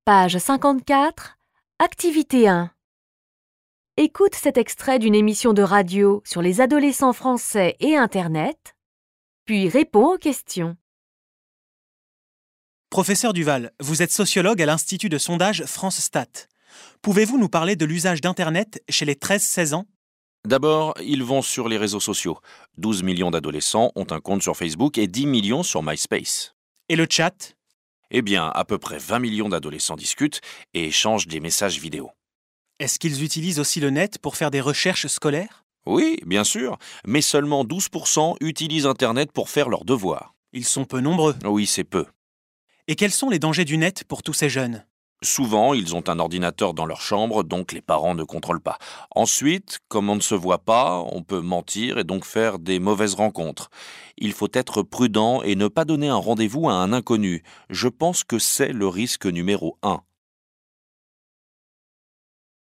Page 54, Activité 1. Écoute cet extrait d'une émission de radio sur les adolescents français et Internet, puis réponds aux questions. Professeur Duval, vous êtes sociologue à l'Institut de sondage France Stat. Pouvez-vous nous parler de l'usage d'Internet chez les 13-16 ans ? D'abord, ils vont sur les réseaux sociaux. 12 millions d'adolescents ont un compte sur Facebook et 10 millions sur MySpace. Et le chat ? Eh bien, à peu près 20 millions d'adolescents discutent et échangent des messages vidéo. Est-ce qu'ils utilisent aussi le net pour faire des recherches scolaires ? Oui, bien sûr, mais seulement 12% utilisent Internet pour faire leurs devoirs. Ils sont peu nombreux. Oui, c'est peu. Et quels sont les dangers du net pour tous ces jeunes ? Souvent, ils ont un ordinateur dans leur chambre, donc les parents ne contrôlent pas. Ensuite, comme on ne se voit pas, on peut mentir et donc faire des mauvaises rencontres. Il faut être prudent et ne pas donner un rendez-vous à un inconnu. Je pense que c'est le risque numéro 1.